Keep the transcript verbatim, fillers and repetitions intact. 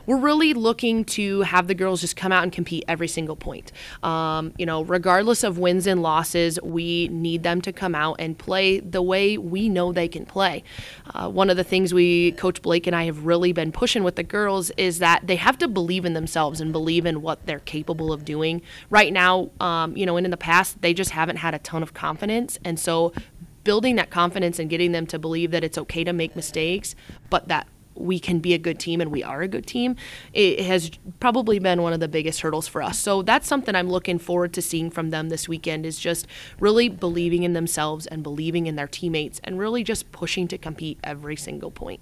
We're really looking to have the girls just come out and compete every single point. Um, you know, regardless of wins and losses, we need them to come out and play the way we know they can play. Uh, one of the things we, Coach Blake and I, have really been pushing with the girls is that they have to believe in themselves and believe in what they're capable of doing. Right now, um, you know, and in the past, they just haven't had a ton of confidence, and so building that confidence and getting them to believe that it's okay to make mistakes, but that we can be a good team and we are a good team, it has probably been one of the biggest hurdles for us. So that's something I'm looking forward to seeing from them this weekend, is just really believing in themselves and believing in their teammates and really just pushing to compete every single point.